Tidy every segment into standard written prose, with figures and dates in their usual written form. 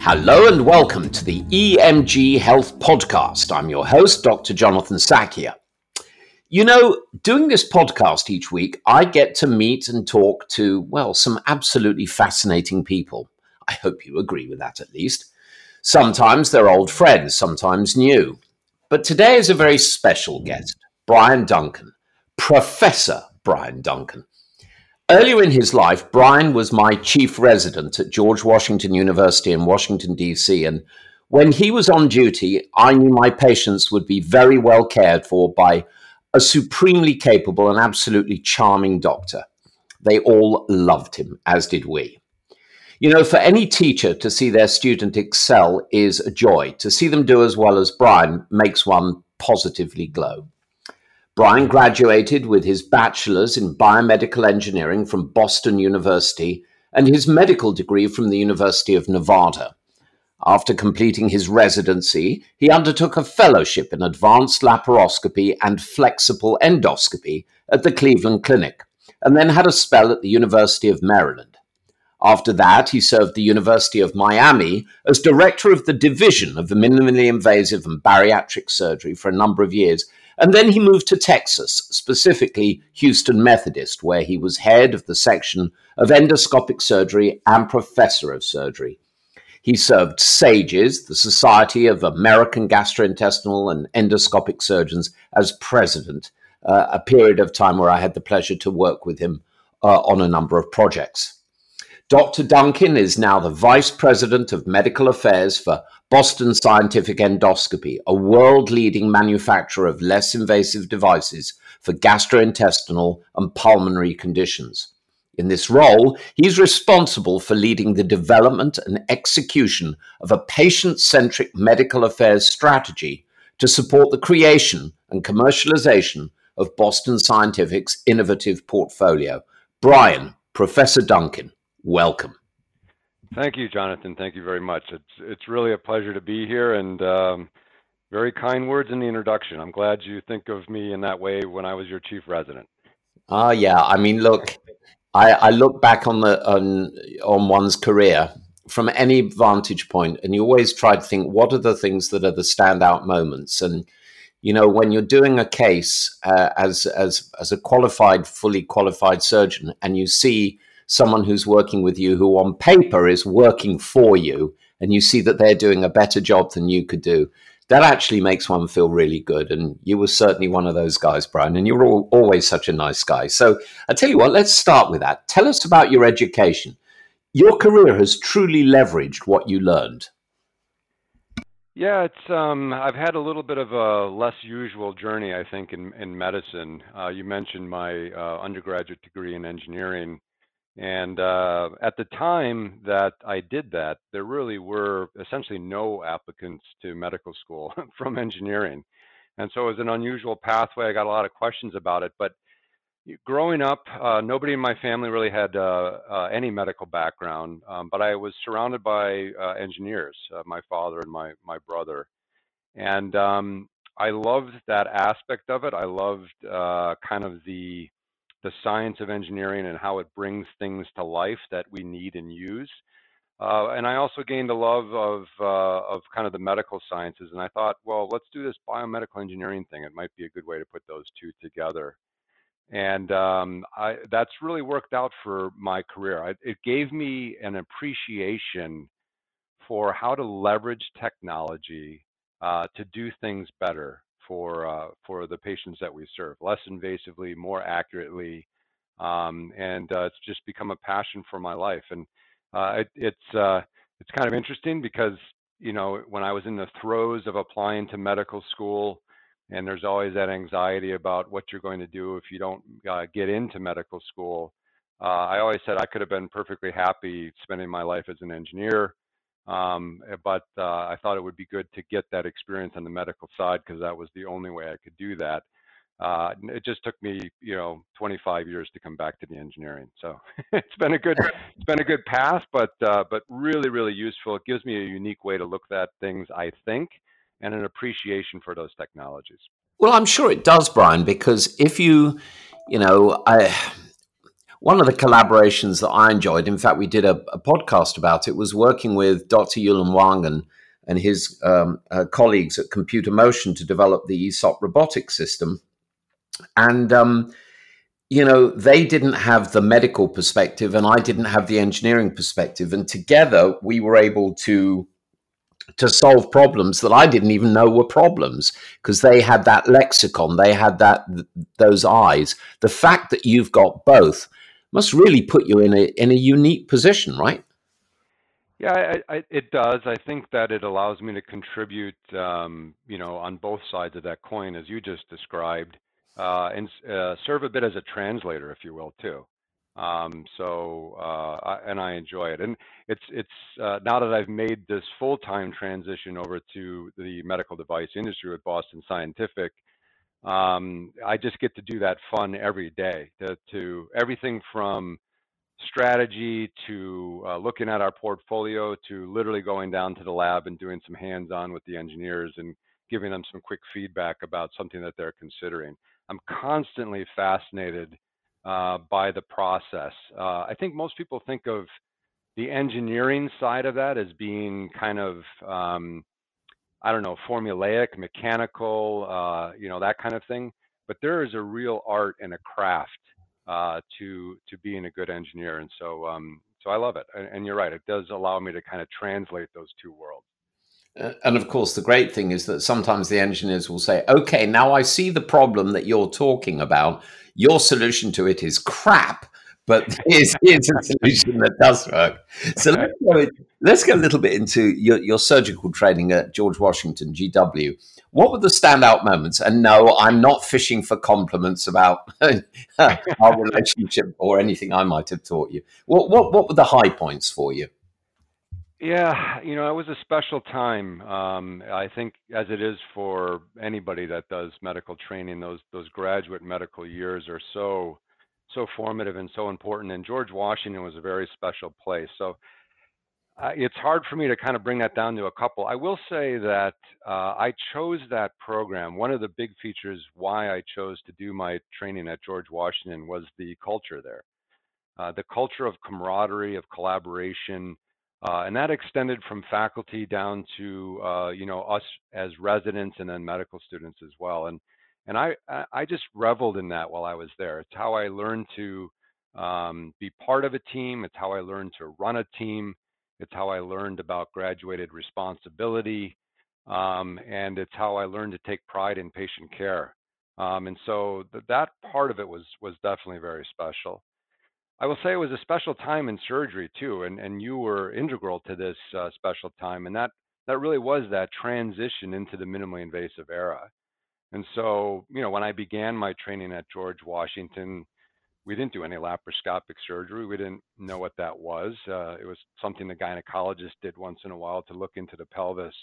Hello and welcome to the EMG Health Podcast. I'm your host, Dr. Jonathan Sakia. You know, doing this podcast each week, I get to meet and talk to, some absolutely fascinating people. I hope you agree with that at least. Sometimes they're old friends, sometimes new. But today is a very special guest, Brian Duncan, Professor Brian Duncan. Earlier in his life, Brian was my chief resident at George Washington University in Washington, D.C. And when he was on duty, I knew my patients would be very well cared for by a supremely capable and absolutely charming doctor. They all loved him, as did we. You know, for any teacher to see their student excel is a joy. To see them do as well as Brian makes one positively glow. Brian graduated with his bachelor's in biomedical engineering from Boston University and his medical degree from the University of Nevada. After completing his residency, he undertook a fellowship in advanced laparoscopy and flexible endoscopy at the Cleveland Clinic, and then had a spell at the University of Maryland. After that, he served the University of Miami as director of the Division of Minimally Invasive and Bariatric Surgery for a number of years. And then he moved to Texas, specifically Houston Methodist, where he was head of the section of endoscopic surgery and professor of surgery. He served SAGES, the Society of American Gastrointestinal and Endoscopic Surgeons, as president, a period of time where I had the pleasure to work with him on a number of projects. Dr. Duncan is now the Vice President of Medical Affairs for Boston Scientific Endoscopy, a world-leading manufacturer of less invasive devices for gastrointestinal and pulmonary conditions. In this role, he's responsible for leading the development and execution of a patient-centric medical affairs strategy to support the creation and commercialization of Boston Scientific's innovative portfolio. Brian, Professor Duncan, welcome. Thank you, Jonathan. Thank you very much. It's really a pleasure to be here, and very kind words in the introduction. I'm glad you think of me in that way when I was your chief resident. Yeah. I mean, look, I look back on one's career from any vantage point, and you always try to think, what are the things that are the standout moments? And you know, when you're doing a case as a qualified, fully qualified surgeon, and you see someone who's working with you who on paper is working for you, and you see that they're doing a better job than you could do, that actually makes one feel really good. And you were certainly one of those guys, Brian, and you were always such a nice guy. So I tell you what, let's start with that. Tell us about your education. Your career has truly leveraged what you learned. Yeah, it's I've had a little bit of a less usual journey, I think, in medicine. You mentioned my undergraduate degree in engineering. And at the time that I did that, there really were essentially no applicants to medical school from engineering. And so it was an unusual pathway. I got a lot of questions about it. But growing up, nobody in my family really had any medical background. But I was surrounded by engineers, my father and my brother. And I loved that aspect of it. I loved kind of the science of engineering and how it brings things to life that we need and use. And I also gained a love of kind of the medical sciences. And I thought, well, let's do this biomedical engineering thing. It might be a good way to put those two together. And that's really worked out for my career. It gave me an appreciation for how to leverage technology to do things better for the patients that we serve, less invasively, more accurately, and it's just become a passion for my life. And it's kind of interesting because, you know, when I was in the throes of applying to medical school, and there's always that anxiety about what you're going to do if you don't get into medical school, I always said I could have been perfectly happy spending my life as an engineer. But I thought it would be good to get that experience on the medical side because that was the only way I could do that. It just took me, 25 years to come back to the engineering. So it's been a good path, but really, really useful. It gives me a unique way to look at things, I think, and an appreciation for those technologies. Well, I'm sure it does, Brian, because if One of the collaborations that I enjoyed, in fact, we did a podcast about it, was working with Dr. Yulan Wang and his colleagues at Computer Motion to develop the ESOP robotics system. And, they didn't have the medical perspective and I didn't have the engineering perspective. And together we were able to solve problems that I didn't even know were problems because they had that lexicon, they had those eyes. The fact that you've got both must really put you in a unique position, right? Yeah, it does. I think that it allows me to contribute, on both sides of that coin, as you just described, and serve a bit as a translator, if you will, too. And I enjoy it. And it's now that I've made this full-time transition over to the medical device industry with Boston Scientific, I just get to do that fun every day. To everything from strategy to looking at our portfolio to literally going down to the lab and doing some hands-on with the engineers and giving them some quick feedback about something that they're considering. I'm constantly fascinated by the process. I think most people think of the engineering side of that as being kind of, I don't know, formulaic, mechanical, that kind of thing. But there is a real art and a craft to being a good engineer, and so I love it. And you're right, it does allow me to kind of translate those two worlds. And of course, the great thing is that sometimes the engineers will say, okay, now I see the problem that you're talking about. Your solution to it is crap, but here's a solution that does work. So let's go a little bit into your surgical training at George Washington, GW. What were the standout moments? And no, I'm not fishing for compliments about our relationship or anything I might have taught you. What were the high points for you? Yeah, it was a special time. I think, as it is for anybody that does medical training, those graduate medical years are so formative and so important. And George Washington was a very special place. So it's hard for me to kind of bring that down to a couple. I will say that I chose that program. One of the big features why I chose to do my training at George Washington was the culture there. The culture of camaraderie, of collaboration, and that extended from faculty down to us as residents and then medical students as well. And I just reveled in that while I was there. It's how I learned to be part of a team. It's how I learned to run a team. It's how I learned about graduated responsibility, and it's how I learned to take pride in patient care. And so that part of it was definitely very special. I will say it was a special time in surgery too, and you were integral to this special time, and that really was that transition into the minimally invasive era. And so, when I began my training at George Washington, we didn't do any laparoscopic surgery. We didn't know what that was. It was something the gynecologist did once in a while to look into the pelvis.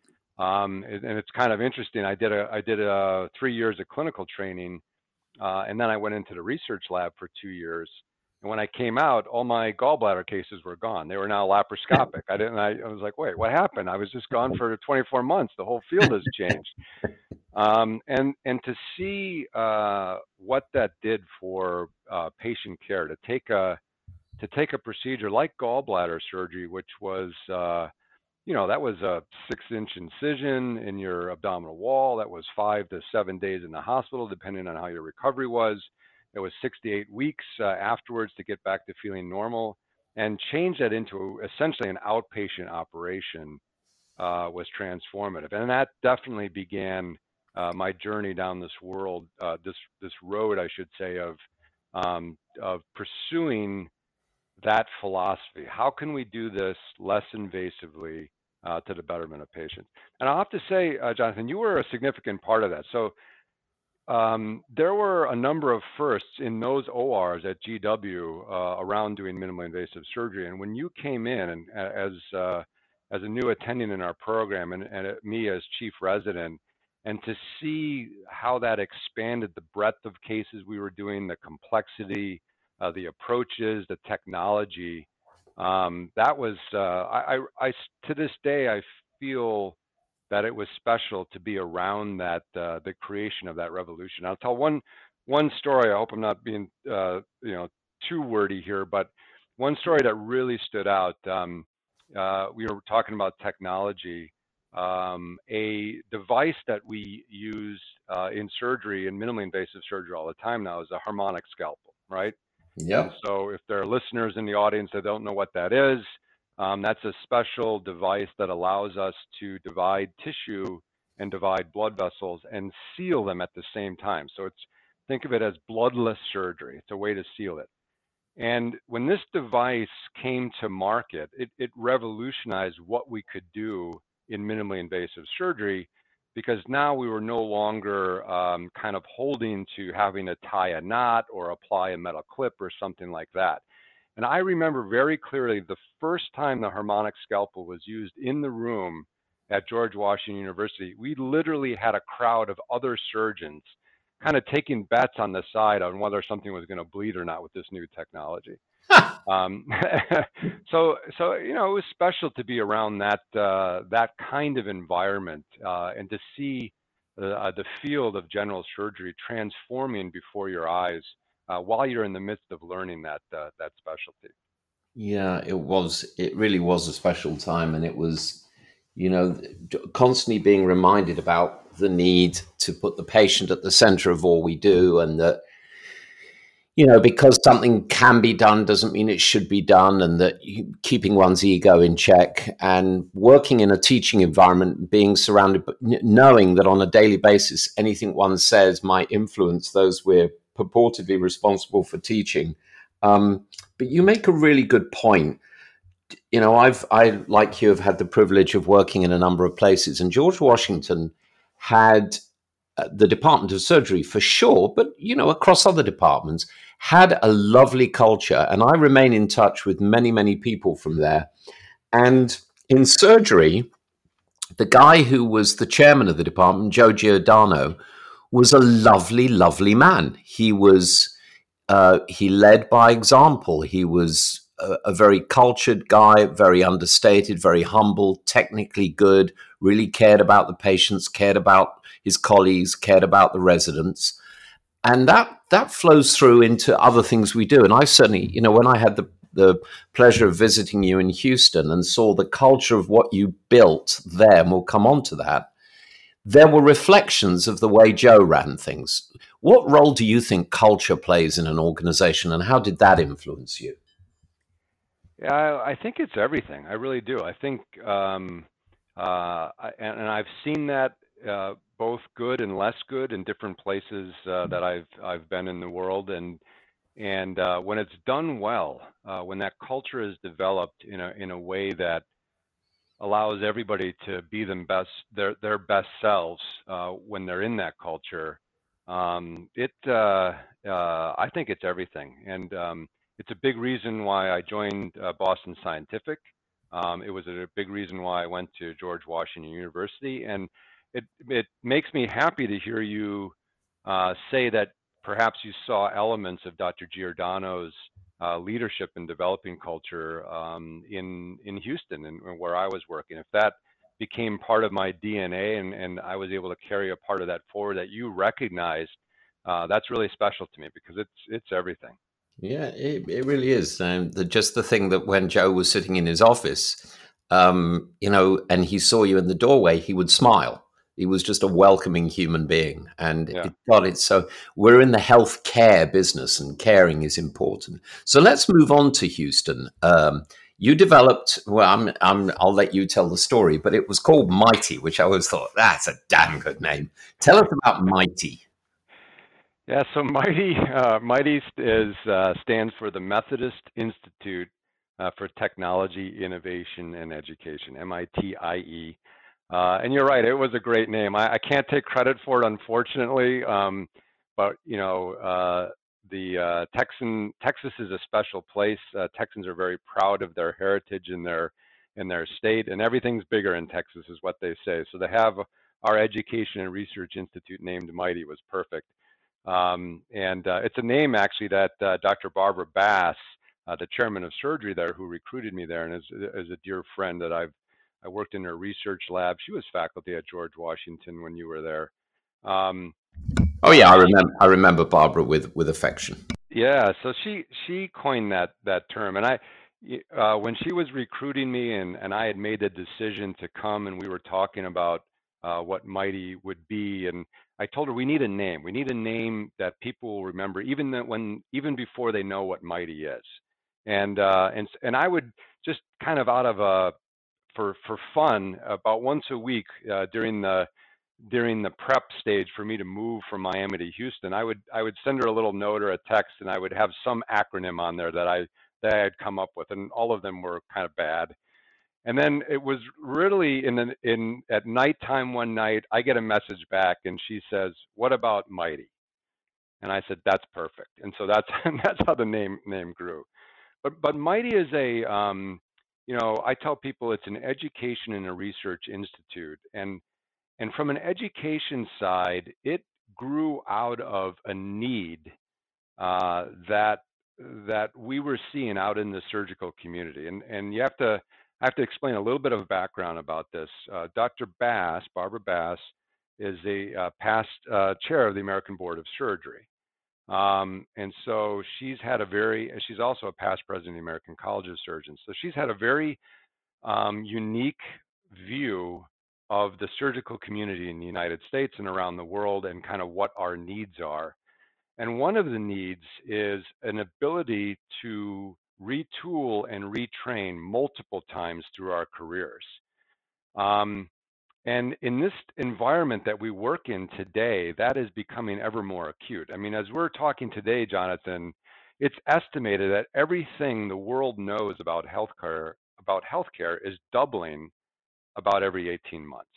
And it's kind of interesting. I did 3 years of clinical training, and then I went into the research lab for 2 years. And when I came out, all my gallbladder cases were gone. They were now laparoscopic. I was like, wait, what happened? I was just gone for 24 months. The whole field has changed. And to see what that did for patient care, to take a procedure like gallbladder surgery, which was that was a 6-inch incision in your abdominal wall. That was 5 to 7 days in the hospital, depending on how your recovery was. It was 6 to 8 weeks afterwards to get back to feeling normal, and change that into essentially an outpatient operation was transformative. And that definitely began my journey down this this road, I should say, of pursuing that philosophy. How can we do this less invasively to the betterment of patients? And I'll have to say, Jonathan, you were a significant part of that. So there were a number of firsts in those ORs at GW around doing minimally invasive surgery. And when you came in and as a new attending in our program, and me as chief resident, and to see how that expanded the breadth of cases we were doing, the complexity, the approaches, the technology, that was I to this day I feel that it was special to be around that the creation of that revolution. I'll tell one story. I hope I'm not being too wordy here, but one story that really stood out. We were talking about technology. A device that we use in surgery, in minimally invasive surgery all the time now, is a harmonic scalpel, right? And Yep. so, if there are listeners in the audience that don't know what that is, that's a special device that allows us to divide tissue and divide blood vessels and seal them at the same time. So think of it as bloodless surgery. It's a way to seal it. And when this device came to market, it revolutionized what we could do in minimally invasive surgery, because now we were no longer kind of holding to having to tie a knot or apply a metal clip or something like that. And I remember very clearly the first time the harmonic scalpel was used in the room at George Washington University. We literally had a crowd of other surgeons kind of taking bets on the side on whether something was going to bleed or not with this new technology. Um, so it was special to be around that kind of environment, and to see the field of general surgery transforming before your eyes while you're in the midst of learning that specialty. Yeah, it was. It really was a special time, and it was, constantly being reminded about the need to put the patient at the center of all we do, and that, because something can be done doesn't mean it should be done, and that keeping one's ego in check and working in a teaching environment, being surrounded, knowing that on a daily basis, anything one says might influence those we're purportedly responsible for teaching. But you make a really good point. I, like you, have had the privilege of working in a number of places, and George Washington had the Department of Surgery for sure, but across other departments, had a lovely culture. And I remain in touch with many, many people from there. And in surgery, the guy who was the chairman of the department, Joe Giordano, was a lovely, lovely man. He led by example. He was a very cultured guy, very understated, very humble, technically good, really cared about the patients, cared about his colleagues, cared about the residents. And that flows through into other things we do. And I certainly, when I had the pleasure of visiting you in Houston and saw the culture of what you built there, and we'll come on to that, there were reflections of the way Joe ran things. What role do you think culture plays in an organization, and how did that influence you? Yeah, I think it's everything. I really do. I think, and I've seen that both good and less good in different places that I've been in the world, and when it's done well, when that culture is developed in a way that allows everybody to be their best selves when they're in that culture, I think it's everything. And it's a big reason why I joined Boston Scientific. It was a big reason why I went to George Washington University, and it makes me happy to hear you say that perhaps you saw elements of Dr. Giordano's leadership in developing culture in Houston and where I was working. If that became part of my DNA, and I was able to carry a part of that forward that you recognized, that's really special to me, because it's everything. Yeah, it really is. Just the thing that when Joe was sitting in his office, and he saw you in the doorway, he would smile. He was just a welcoming human being. And Yeah. so we're in the healthcare business, and caring is important. So let's move on to Houston. You developed, well, I'll let you tell the story, but it was called Mighty, which I always thought, that's a damn good name. Tell us about Mighty. Yeah, so Mighty stands for the Methodist Institute for Technology, Innovation, and Education, MITIE. And you're right, it was a great name. I can't take credit for it, unfortunately, but Texas is a special place. Texans are very proud of their heritage and their state, and everything's bigger in Texas, is what they say. So to have our Education and Research Institute named Mighty was perfect. And it's a name actually that Dr. Barbara Bass, the chairman of surgery there, who recruited me there, and is a dear friend that I worked in her research lab. She was faculty at George Washington when you were there. Oh yeah, I remember Barbara with affection. Yeah, so she coined that term, and when she was recruiting me, and I had made the decision to come, and we were talking about what Mighty would be, and I told her we need a name. We need a name that people will remember, even before they know what Mighty is, and I would just kind of out of a for fun about once a week during the prep stage for me to move from Miami to Houston, I would send her a little note or a text, and I would have some acronym on there that I had come up with, and all of them were kind of bad. And then it was really in at nighttime one night, I get a message back, and she says, "What about Mighty?" And I said, "That's perfect." And so that's that's how the name grew. But Mighty is I tell people it's an education and a research institute, and from an education side, it grew out of a need that we were seeing out in the surgical community. And I have to explain a little bit of background about this. Dr. Bass, Barbara Bass, is a past chair of the American Board of Surgery. And so she's also a past president of the American College of Surgeons. So she's had a very unique view of the surgical community in the United States and around the world, and kind of what our needs are. And one of the needs is an ability to retool and retrain multiple times through our careers. Um, and in this environment that we work in today, that is becoming ever more acute. I mean, as we're talking today, Jonathan, it's estimated that everything the world knows about healthcare is doubling about every 18 months.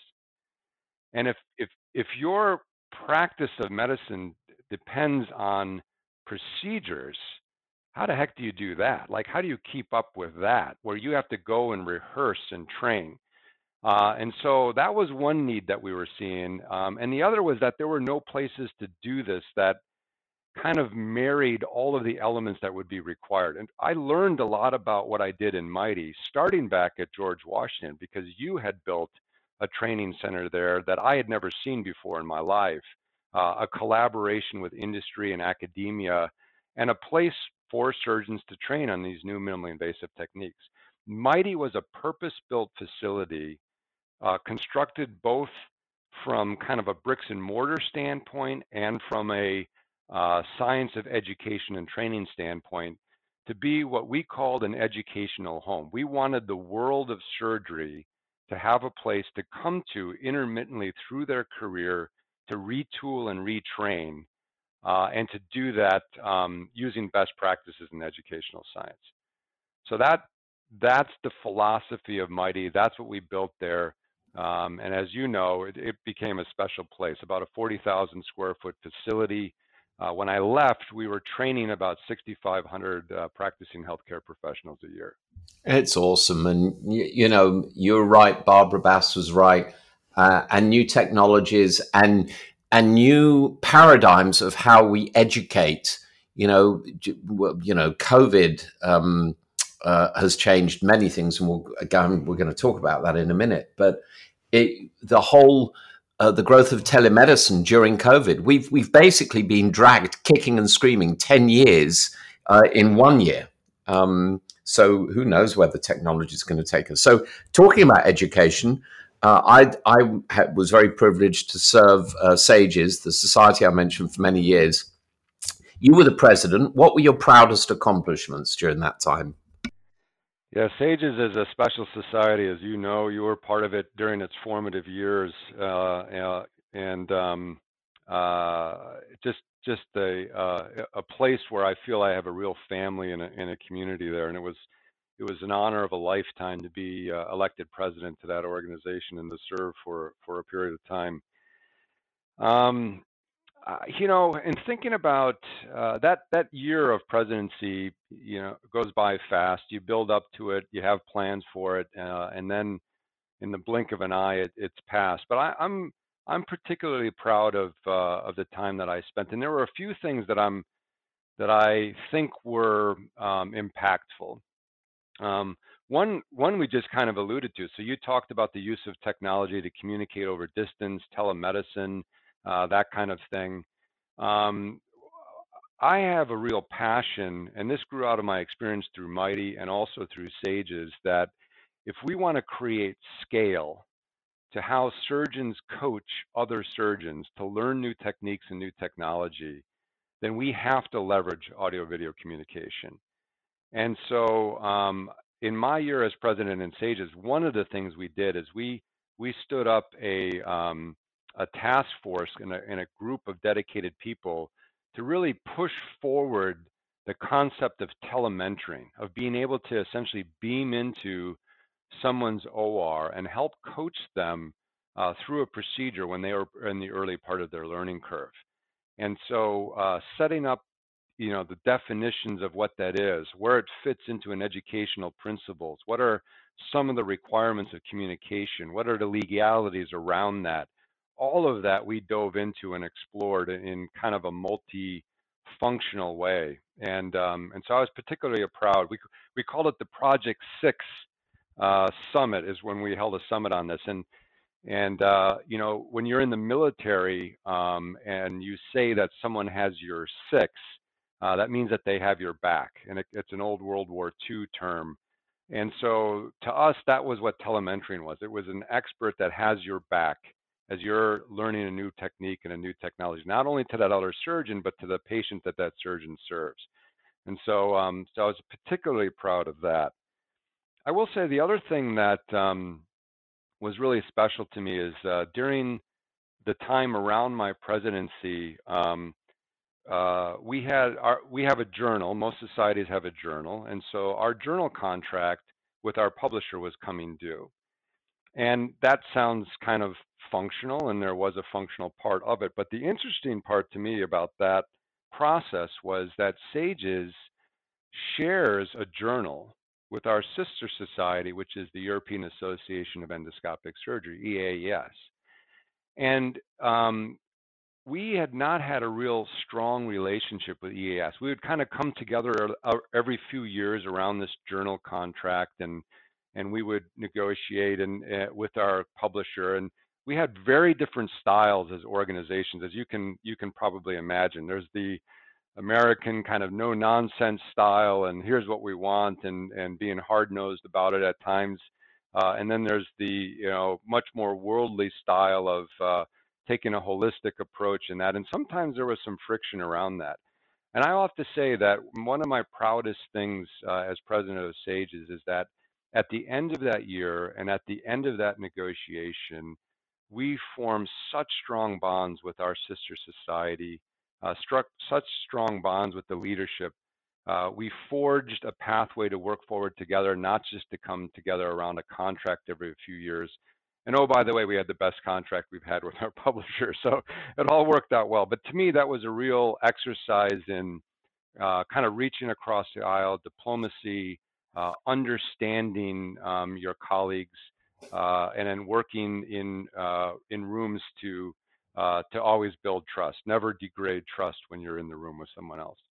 And if your practice of medicine depends on procedures, how the heck do you do that? Like, how do you keep up with that, where you have to go and rehearse and train? And so that was one need that we were seeing. And the other was that there were no places to do this that kind of married all of the elements that would be required. And I learned a lot about what I did in Mighty, starting back at George Washington, because you had built a training center there that I had never seen before in my life, a collaboration with industry and academia, and a place for surgeons to train on these new minimally invasive techniques. Mighty was a purpose-built facility, constructed both from kind of a bricks and mortar standpoint and from a science of education and training standpoint, to be what we called an educational home. We wanted the world of surgery to have a place to come to intermittently through their career to retool and retrain, and to do that using best practices in educational science. So that's the philosophy of Mighty. That's what we built there. And as you know, it became a special place, about a 40,000 square foot facility. When I left, we were training about 6,500 practicing healthcare professionals a year. It's awesome. And, you're right. Barbara Bass was right. And new technologies and new paradigms of how we educate. COVID has changed many things, and we're going to talk about that in a minute. But the growth of telemedicine during COVID, we've basically been dragged kicking and screaming 10 years in 1 year. So who knows where the technology is going to take us. So talking about education, I was very privileged to serve SAGES, the society I mentioned, for many years. You were the president. What were your proudest accomplishments during that time? Yeah, SAGES is a special society, as you know. You were part of it during its formative years, and just a place where I feel I have a real family and a community there. And it was an honor of a lifetime to be elected president to that organization and to serve for a period of time. Um, and thinking about that year of presidency, goes by fast. You build up to it, you have plans for it, and then in the blink of an eye, it's passed. But I'm particularly proud of the time that I spent, and there were a few things that I think were impactful. One we just kind of alluded to. So you talked about the use of technology to communicate over distance, telemedicine, that kind of thing. Um, I have a real passion, and this grew out of my experience through Mighty and also through SAGES, that if we want to create scale to how surgeons coach other surgeons to learn new techniques and new technology, then we have to leverage audio video communication. And so, in my year as president in SAGES, one of the things we did is we stood up a task force in a group of dedicated people to really push forward the concept of telementoring, of being able to essentially beam into someone's OR and help coach them through a procedure when they are in the early part of their learning curve. And so, setting up, the definitions of what that is, where it fits into an educational principles, what are some of the requirements of communication, what are the legalities around that, all of that we dove into and explored in kind of a multi-functional way. And so I was particularly proud. We called it the Project 6 Summit, is when we held a summit on this. And when you're in the military and you say that someone has your 6, that means that they have your back, and it's an old World War II term. And so to us, that was what telementoring was. It was an expert that has your back as you're learning a new technique and a new technology, not only to that other surgeon, but to the patient that that surgeon serves. And so I was particularly proud of that. I will say the other thing that was really special to me is during the time around my presidency, we have a journal. Most societies have a journal, and so our journal contract with our publisher was coming due. And that sounds kind of functional, and there was a functional part of it. But the interesting part to me about that process was that SAGES shares a journal with our sister society, which is the European Association of Endoscopic Surgery, EAES. And we had not had a real strong relationship with EAS. We would kind of come together every few years around this journal contract, and we would negotiate with our publisher. And we had very different styles as organizations, as you can probably imagine. There's the American kind of no nonsense style, and here's what we want, and being hard nosed about it at times. And then there's the much more worldly style of taking a holistic approach in that. And sometimes there was some friction around that. And I have to say that one of my proudest things as president of SAGES is that at the end of that year and at the end of that negotiation, we formed such strong bonds with our sister society, struck such strong bonds with the leadership. We forged a pathway to work forward together, not just to come together around a contract every few years. And oh, by the way, we had the best contract we've had with our publisher. So it all worked out well. But to me, that was a real exercise in kind of reaching across the aisle, diplomacy, understanding your colleagues, and then working in rooms to always build trust, never degrade trust when you're in the room with someone else.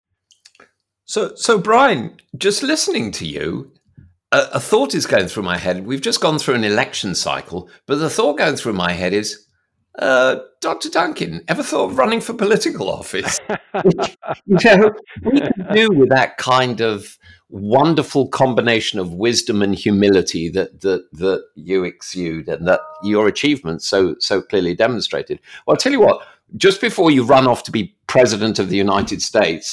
So Brian, just listening to you, a thought is going through my head. We've just gone through an election cycle, but the thought going through my head is, Dr. Duncan, ever thought of running for political office? We can do with that kind of wonderful combination of wisdom and humility that you exude and that your achievements so clearly demonstrated. Well, I'll tell you what, just before you run off to be president of the United States,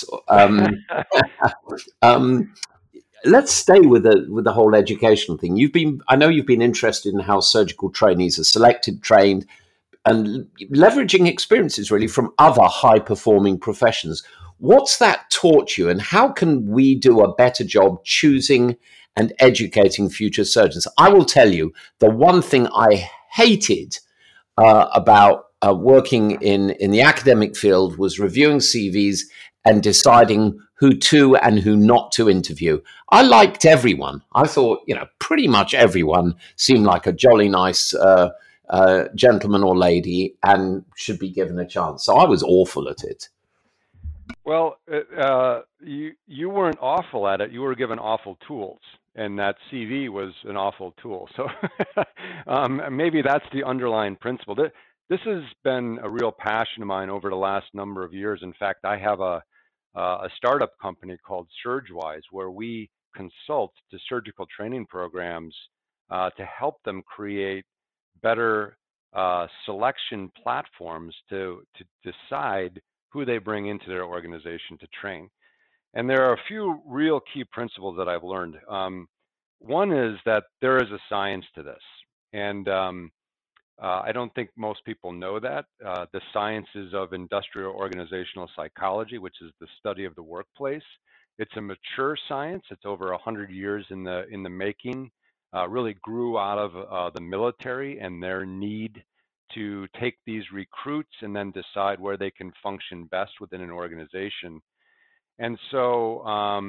let's stay with the whole educational thing. I know you've been interested in how surgical trainees are selected, trained, and leveraging experiences really from other high-performing professions. What's that taught you, and how can we do a better job choosing and educating future surgeons? I will tell you, the one thing I hated about working in the academic field was reviewing CVs and deciding who to and who not to interview. I liked everyone. I thought, pretty much everyone seemed like a jolly nice gentleman or lady and should be given a chance. So I was awful at it. Well, you weren't awful at it. You were given awful tools, and that CV was an awful tool. So maybe that's the underlying principle. This has been a real passion of mine over the last number of years. In fact, I have a a startup company called SurgeWise, where we consult to surgical training programs to help them create better selection platforms to decide who they bring into their organization to train. And there are a few real key principles that I've learned. One is that there is a science to this. And I don't think most people know that. The sciences of industrial organizational psychology, which is the study of the workplace. It's a mature science. It's over 100 years in the making. Really grew out of the military and their need to take these recruits and then decide where they can function best within an organization. And so,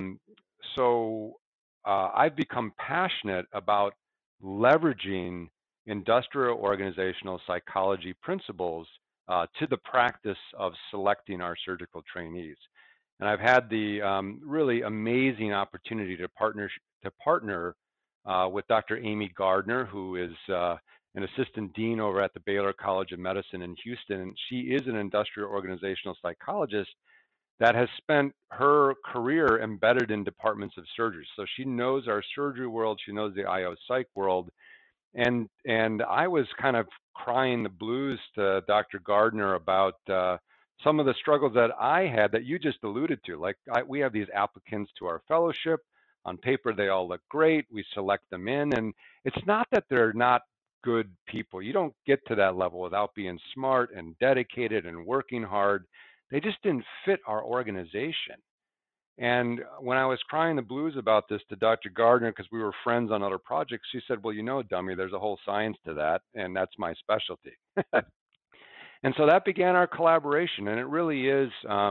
I've become passionate about leveraging industrial organizational psychology principles to the practice of selecting our surgical trainees. And I've had the really amazing opportunity to partner with Dr. Amy Gardner, who is an assistant dean over at the Baylor College of Medicine in Houston. She is an industrial organizational psychologist that has spent her career embedded in departments of surgery. So she knows our surgery world, she knows the IO psych world. And I was kind of crying the blues to Dr. Gardner about some of the struggles that I had that you just alluded to. Like we have these applicants to our fellowship. On paper, they all look great. We select them in. And it's not that they're not good people. You don't get to that level without being smart and dedicated and working hard. They just didn't fit our organization. And when I was crying the blues about this to Dr. Gardner, because we were friends on other projects, she said, well, you know, dummy, there's a whole science to that, and that's my specialty. And so that began our collaboration. And it really is,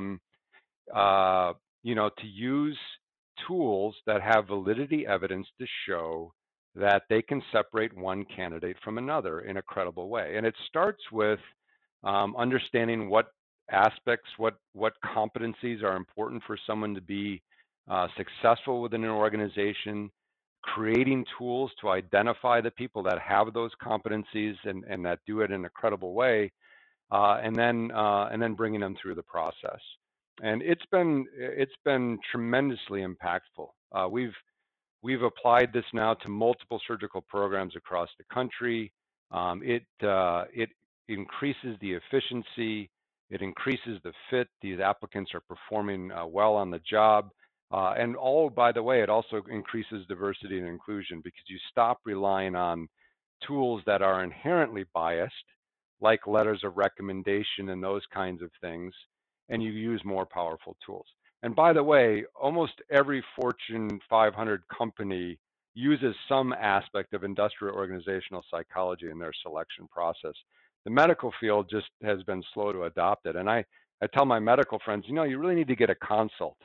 to use tools that have validity evidence to show that they can separate one candidate from another in a credible way. And it starts with understanding what aspects, what competencies are important for someone to be successful within an organization, creating tools to identify the people that have those competencies and that do it in a credible way, and then bringing them through the process. And it's been tremendously impactful. We've applied this now to multiple surgical programs across the country. It increases the efficiency. It increases the fit. These applicants are performing well on the job. And by the way, it also increases diversity and inclusion because you stop relying on tools that are inherently biased, like letters of recommendation and those kinds of things, and you use more powerful tools. And by the way, almost every Fortune 500 company uses some aspect of industrial organizational psychology in their selection process. The medical field just has been slow to adopt it. And I tell my medical friends, you really need to get a consult.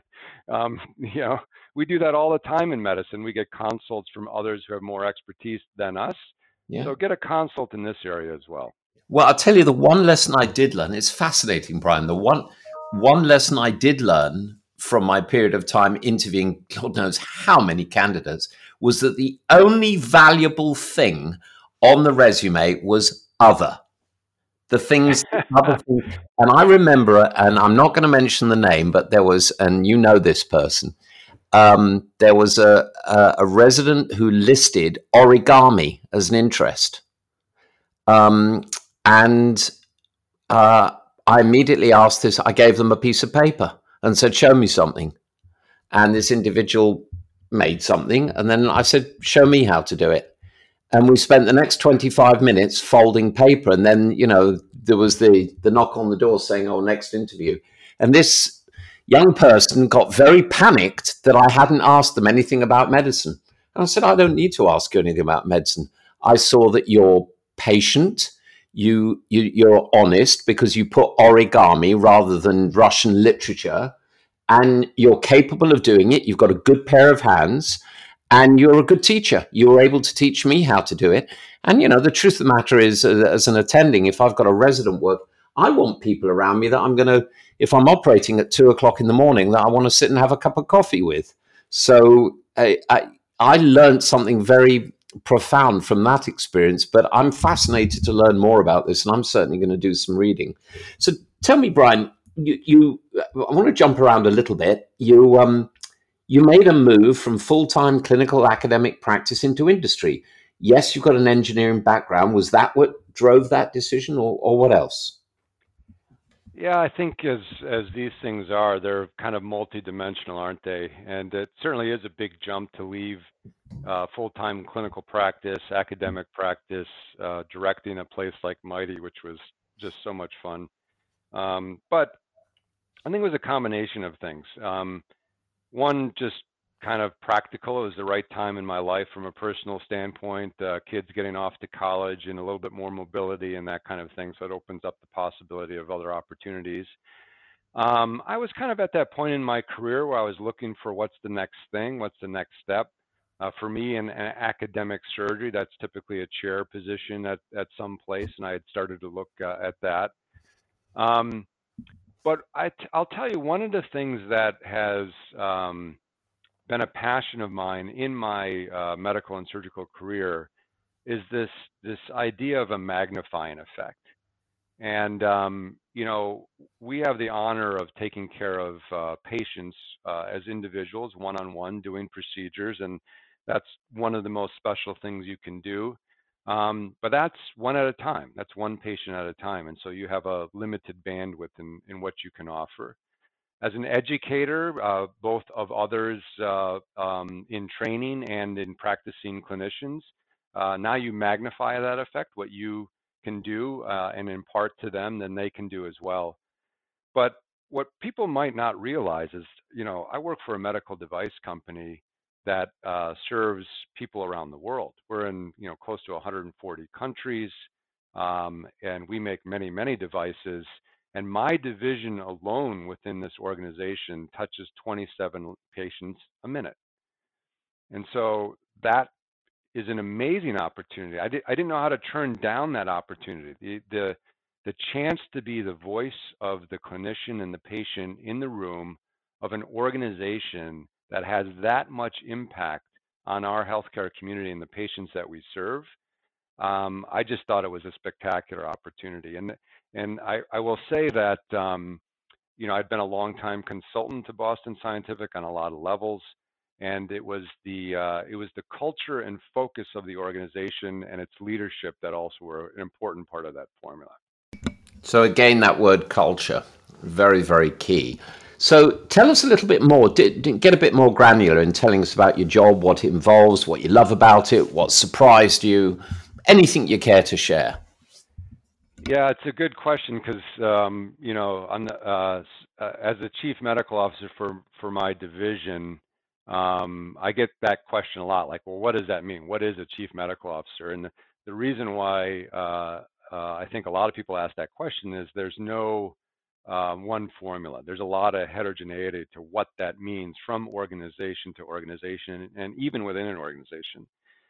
We do that all the time in medicine. We get consults from others who have more expertise than us. Yeah. So get a consult in this area as well. Well, I'll tell you the one lesson I did learn. It's fascinating, Brian. The one lesson I did learn from my period of time interviewing God knows how many candidates was that the only valuable thing on the resume was other. The things, other things. And I remember, and I'm not going to mention the name, but there was, and you know this person, there was a resident who listed origami as an interest. I immediately asked this, I gave them a piece of paper and said, show me something. And this individual made something. And then I said, show me how to do it. And we spent the next 25 minutes folding paper. And then, there was the knock on the door saying, oh, next interview. And this young person got very panicked that I hadn't asked them anything about medicine. And I said, I don't need to ask you anything about medicine. I saw that you're patient. You're honest because you put origami rather than Russian literature, and you're capable of doing it. You've got a good pair of hands, and you're a good teacher. You were able to teach me how to do it. And, the truth of the matter is, as an attending, if I've got a resident work, I want people around me that if I'm operating at 2:00 in the morning, that I want to sit and have a cup of coffee with. So I learned something very profound from that experience, but I'm fascinated to learn more about this, and I'm certainly going to do some reading. So tell me, Brian, I want to jump around a little bit. You made a move from full-time clinical academic practice into industry. Yes, you've got an engineering background. Was that what drove that decision, or what else? Yeah, I think as these things are, they're kind of multidimensional, aren't they? And it certainly is a big jump to leave full-time clinical practice, academic practice, directing a place like Mighty, which was just so much fun. But I think it was a combination of things. One, just kind of practical. It was the right time in my life from a personal standpoint. Kids getting off to college and a little bit more mobility and that kind of thing. So it opens up the possibility of other opportunities. I was kind of at that point in my career where I was looking for what's the next thing, what's the next step. For me, in academic surgery, that's typically a chair position at some place, and I had started to look at that. Um, but I'll tell you, one of the things that has been a passion of mine in my medical and surgical career is this idea of a magnifying effect. And we have the honor of taking care of patients as individuals, one-on-one, doing procedures, and that's one of the most special things you can do. But that's one at a time. That's one patient at a time, and so you have a limited bandwidth in what you can offer. As an educator, both of others in training and in practicing clinicians, now you magnify that effect. What you can do and impart to them, then they can do as well. But what people might not realize is, I work for a medical device company that serves people around the world. We're in, close to 140 countries, and we make many, many devices. And my division alone within this organization touches 27 patients a minute. And so that is an amazing opportunity. I didn't know how to turn down that opportunity. The chance to be the voice of the clinician and the patient in the room of an organization that has that much impact on our healthcare community and the patients that we serve. I just thought it was a spectacular opportunity. And I will say that I'd been a long time consultant to Boston Scientific on a lot of levels, and it was the culture and focus of the organization and its leadership that also were an important part of that formula. So again, that word culture, very, very key. So tell us a little bit more, get a bit more granular in telling us about your job, what it involves, what you love about it, what surprised you, anything you care to share. Yeah, it's a good question because I'm as the chief medical officer for my division, I get that question a lot. Like, well, what does that mean? What is a chief medical officer? And the reason why I think a lot of people ask that question is there's no one formula. There's a lot of heterogeneity to what that means from organization to organization, and even within an organization.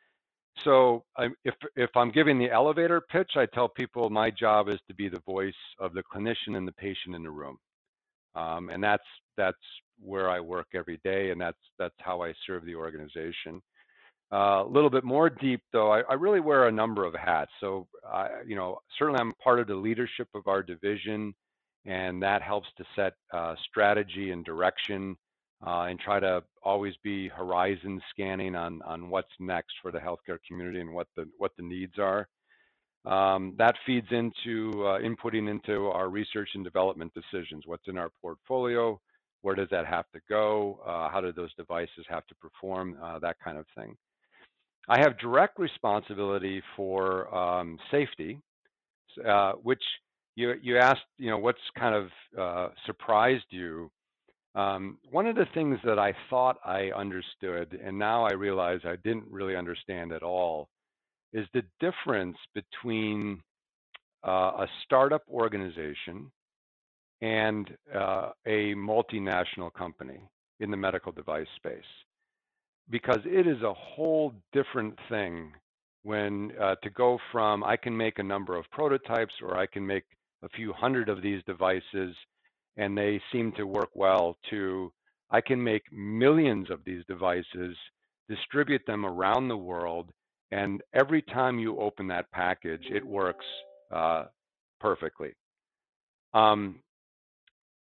So if I'm giving the elevator pitch, I tell people my job is to be the voice of the clinician and the patient in the room, and that's where I work every day, and that's how I serve the organization. A little bit more deep, though, I really wear a number of hats. So, certainly I'm part of the leadership of our division, and that helps to set strategy and direction, and try to always be horizon scanning on what's next for the healthcare community and what the needs are. That feeds into inputting into our research and development decisions. What's in our portfolio? Where does that have to go? How do those devices have to perform? That kind of thing. I have direct responsibility for safety, which you asked, what's kind of surprised you. One of the things that I thought I understood, and now I realize I didn't really understand at all, is the difference between a startup organization and a multinational company in the medical device space, because it is a whole different thing when to go from I can make a number of prototypes or I can make a few hundred of these devices and they seem to work well, to I can make millions of these devices, distribute them around the world, and every time you open that package, it works perfectly. Um,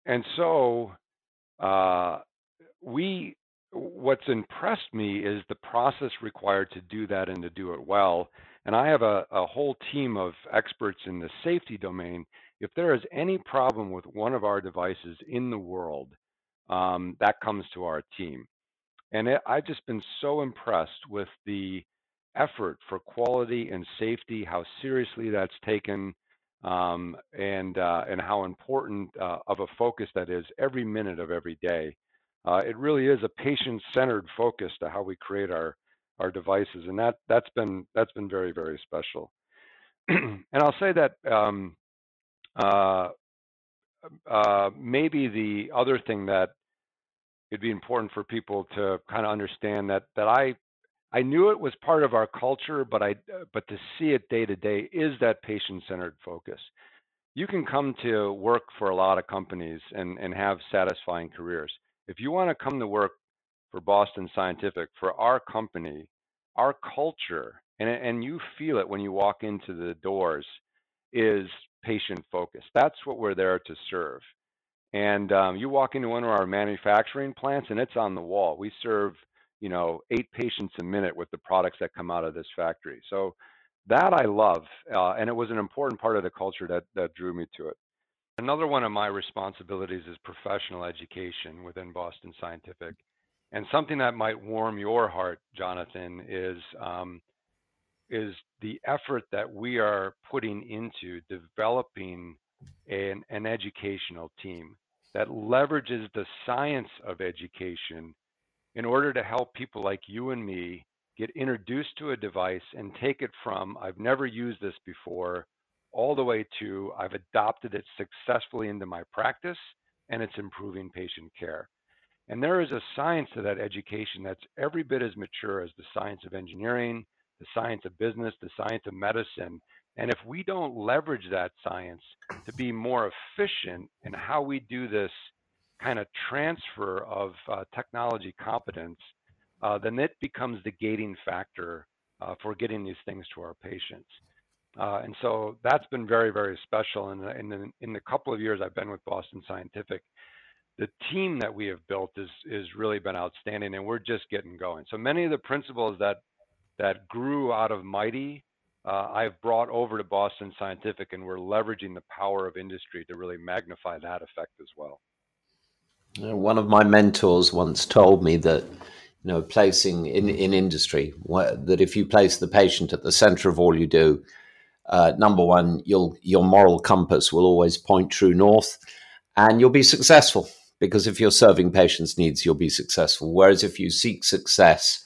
And so uh, we, what's impressed me is the process required to do that and to do it well. And I have a whole team of experts in the safety domain. If there is any problem with one of our devices in the world, that comes to our team. And I've just been so impressed with the effort for quality and safety, how seriously that's taken, and how important of a focus that is every minute of every day. It really is a patient-centered focus to how we create our devices, and that's been very, very special. And I'll say that uh, maybe the other thing that it'd be important for people to kind of understand that I knew it was part of our culture, but to see it day to day is that patient-centered focus. You can come to work for a lot of companies and have satisfying careers. If you want to come to work for Boston Scientific, for our company, our culture, and you feel it when you walk into the doors, is patient focused. That's what we're there to serve. And you walk into one of our manufacturing plants, and it's on the wall. We serve, 8 patients a minute with the products that come out of this factory. So that I love, and it was an important part of the culture that drew me to it. Another one of my responsibilities is professional education within Boston Scientific, and something that might warm your heart, Jonathan, is the effort that we are putting into developing an educational team that leverages the science of education in order to help people like you and me get introduced to a device and take it from I've never used this before all the way to I've adopted it successfully into my practice and it's improving patient care. And there is a science to that education that's every bit as mature as the science of engineering, the science of business, the science of medicine. And if we don't leverage that science to be more efficient in how we do this kind of transfer of technology competence, then it becomes the gating factor for getting these things to our patients. And so that's been very, very special. And in the couple of years I've been with Boston Scientific, the team that we have built is really been outstanding, and we're just getting going. So many of the principles that grew out of Mighty, I've brought over to Boston Scientific, and we're leveraging the power of industry to really magnify that effect as well. One of my mentors once told me that, placing in industry, that if you place the patient at the center of all you do, number one, your moral compass will always point true north, and you'll be successful. Because if you're serving patients' needs, you'll be successful. Whereas if you seek success,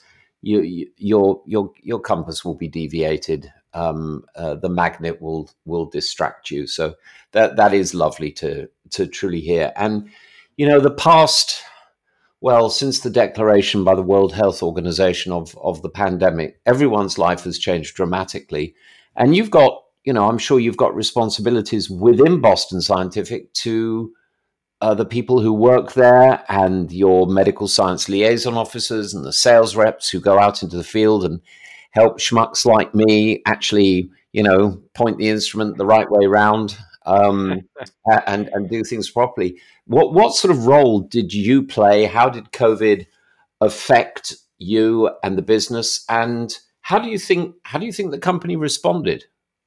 your compass will be deviated. The magnet will distract you. So that is lovely to truly hear. And the past, well, since the declaration by the World Health Organization of the pandemic, everyone's life has changed dramatically. And you've got, I'm sure you've got responsibilities within Boston Scientific to the people who work there and your medical science liaison officers and the sales reps who go out into the field and help schmucks like me actually, point the instrument the right way around, and do things properly. What sort of role did you play? How did COVID affect you and the business? And how do you think the company responded?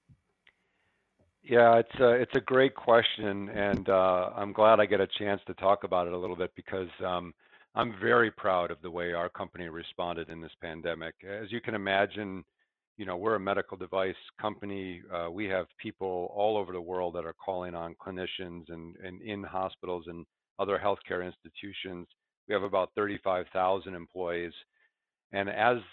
Yeah, it's a great question, and I'm glad I get a chance to talk about it a little bit because I'm very proud of the way our company responded in this pandemic. As you can imagine, we're a medical device company. We have people all over the world that are calling on clinicians and in hospitals and other healthcare institutions. We have about 35,000 employees, and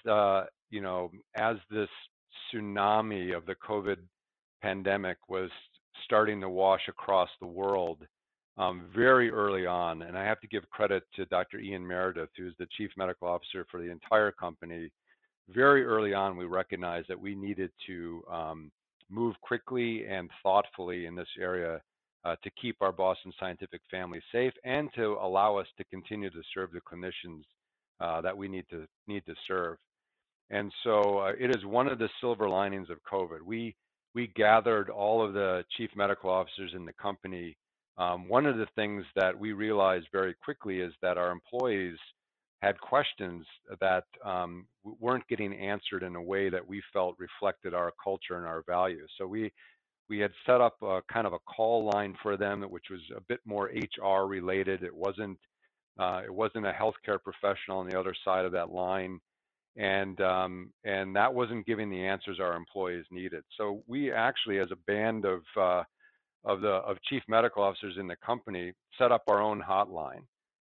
as this tsunami of the COVID pandemic was starting to wash across the world very early on, and I have to give credit to Dr. Ian Meredith, who's the Chief Medical Officer for the entire company. Very early on, we recognized that we needed to move quickly and thoughtfully in this area to keep our Boston Scientific family safe and to allow us to continue to serve the clinicians that we need to serve. And so it is one of the silver linings of COVID. We gathered all of the chief medical officers in the company One of the things that we realized very quickly is that our employees had questions that weren't getting answered in a way that we felt reflected our culture and our values. So we had set up a kind of a call line for them, which was a bit more HR related. It wasn't a healthcare professional on the other side of that line, and that wasn't giving the answers our employees needed. So we actually, as a band of chief medical officers in the company, set up our own hotline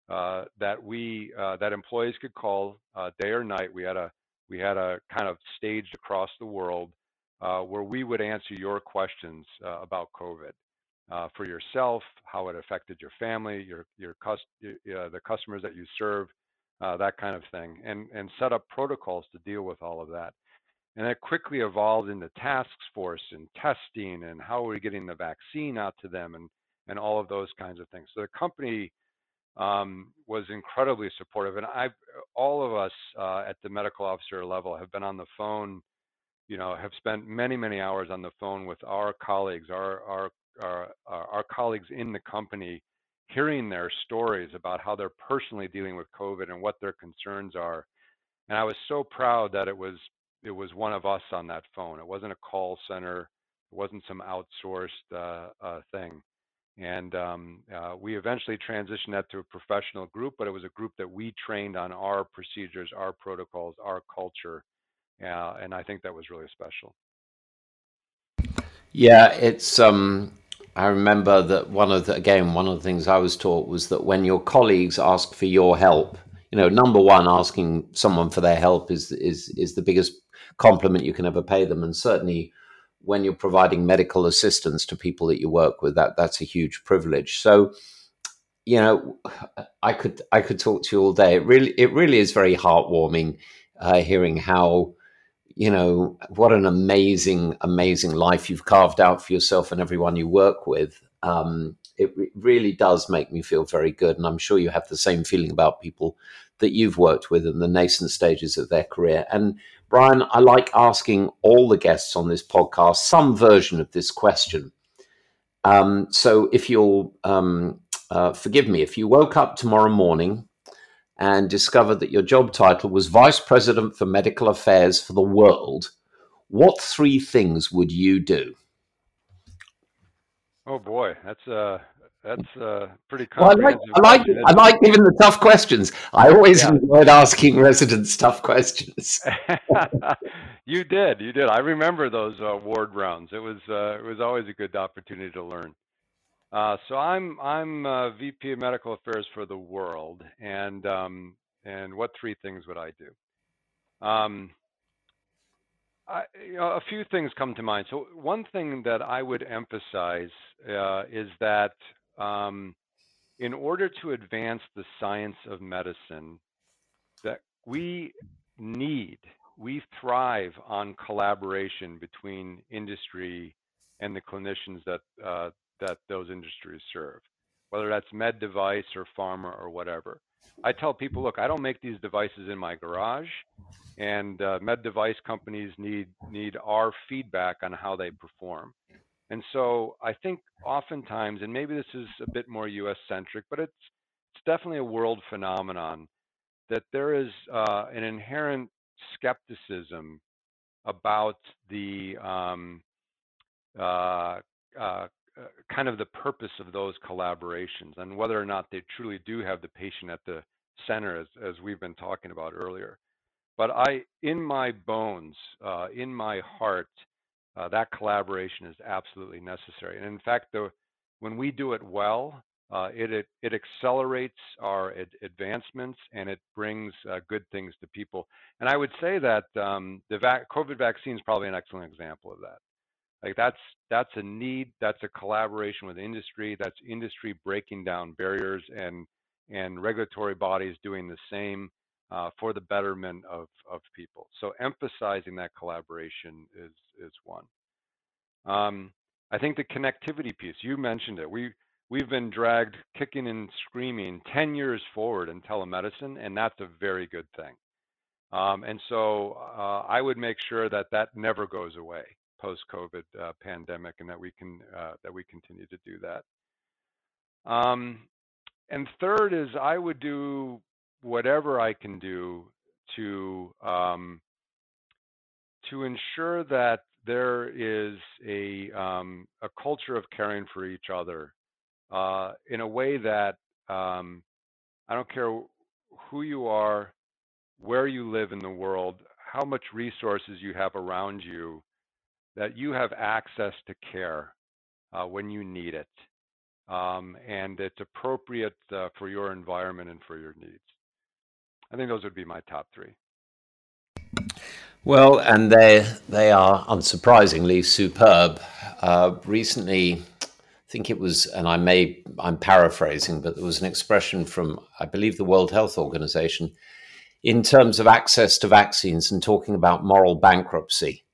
that employees could call day or night. We had a kind of staged across the world where we would answer your questions about COVID for yourself, how it affected your family, the customers that you serve, that kind of thing, and set up protocols to deal with all of that. And that quickly evolved into task force and testing and how are we getting the vaccine out to them and all of those kinds of things. So the company was incredibly supportive, and all of us at the medical officer level have been on the phone, have spent many, many hours on the phone with our colleagues, our colleagues in the company, hearing their stories about how they're personally dealing with COVID and what their concerns are. And I was so proud that it was one of us on that phone. It wasn't a call center. It wasn't some outsourced thing. And we eventually transitioned that to a professional group, but it was a group that we trained on our procedures, our protocols, our culture, and I think that was really special. Yeah, it's I remember that one of the things I was taught was that when your colleagues ask for your help, number one, asking someone for their help is the biggest compliment you can ever pay them. And certainly when you're providing medical assistance to people that you work with, that's a huge privilege. So, you know, I could talk to you all day. It really is very heartwarming hearing how, what an amazing life you've carved out for yourself and everyone you work with. It really does make me feel very good. And I'm sure you have the same feeling about people that you've worked with in the nascent stages of their career. And Brian, I like asking all the guests on this podcast some version of this question. So if you'll forgive me, if you woke up tomorrow morning and discovered that your job title was Vice President for Medical Affairs for the world, what three things would you do? Oh boy, that's a pretty Well, comprehensive I like, question, I isn't it? like giving the tough questions. I always Yeah. enjoyed asking residents tough questions. You did. I remember those ward rounds. It was always a good opportunity to learn. So I'm VP of Medical Affairs for the world, and what three things would I do? Um, a few things come to mind. So one thing that I would emphasize is that um, in order to advance the science of medicine, that need, we thrive on collaboration between industry and the clinicians that those industries serve, whether that's med device or pharma or whatever. I tell people, look, I don't make these devices in my garage, and med device companies need our feedback on how they perform. And so I think oftentimes, and maybe this is a bit more U.S. centric, but it's definitely a world phenomenon that there is an inherent skepticism about the uh, uh, kind of the purpose of those collaborations and whether or not they truly do have the patient at the center, as we've been talking about earlier. But in my bones, in my heart, that collaboration is absolutely necessary. And in fact, when we do it well, it accelerates our advancements and it brings good things to people. And I would say that the COVID vaccine is probably an excellent example of that. Like that's a need, that's a collaboration with industry, that's industry breaking down barriers and regulatory bodies doing the same for the betterment of people. So emphasizing that collaboration is one. I think the connectivity piece, you mentioned it. We've been dragged kicking and screaming 10 years forward in telemedicine, and that's a very good thing. And so I would make sure that that never goes away post-COVID pandemic, and that we continue to do that. And third is I would do whatever I can do to ensure that there is a culture of caring for each other in a way that I don't care who you are, where you live in the world, how much resources you have around you, that you have access to care when you need it. And it's appropriate for your environment and for your needs. I think those would be my top three. Well, and they are unsurprisingly superb. Recently, I think it was, and I'm paraphrasing, but there was an expression from, I believe, the World Health Organization in terms of access to vaccines and talking about moral bankruptcy.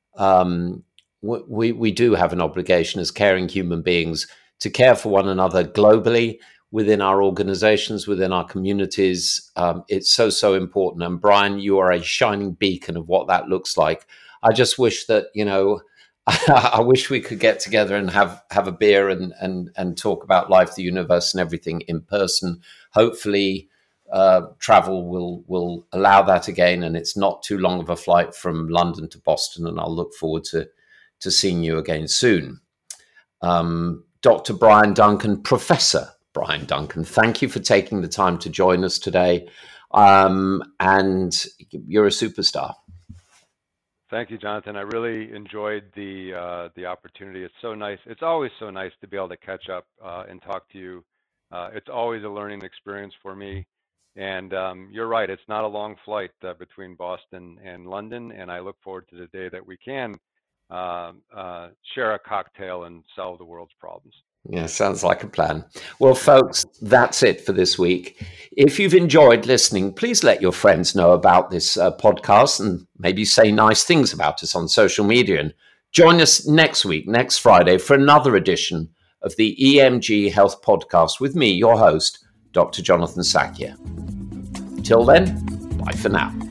We do have an obligation as caring human beings to care for one another globally, within our organizations, within our communities. It's so important. And Brian, you are a shining beacon of what that looks like. I just wish that, I wish we could get together and have a beer and talk about life, the universe, and everything in person. Hopefully, travel will allow that again, and it's not too long of a flight from London to Boston, and I'll look forward to seeing you again soon. Dr. Brian Duncan, Professor Brian Duncan, thank you for taking the time to join us today, and you're a superstar. Thank you, Jonathan. I really enjoyed the opportunity. It's so nice. It's always so nice to be able to catch up and talk to you. It's always a learning experience for me. And you're right, it's not a long flight between Boston and London, and I look forward to the day that we can share a cocktail and solve the world's problems. Yeah, sounds like a plan. Well, folks, that's it for this week. If you've enjoyed listening, please let your friends know about this podcast and maybe say nice things about us on social media. And join us next week, next Friday, for another edition of the EMG Health Podcast with me, your host, Dr. Jonathan Sackier. Till then, bye for now.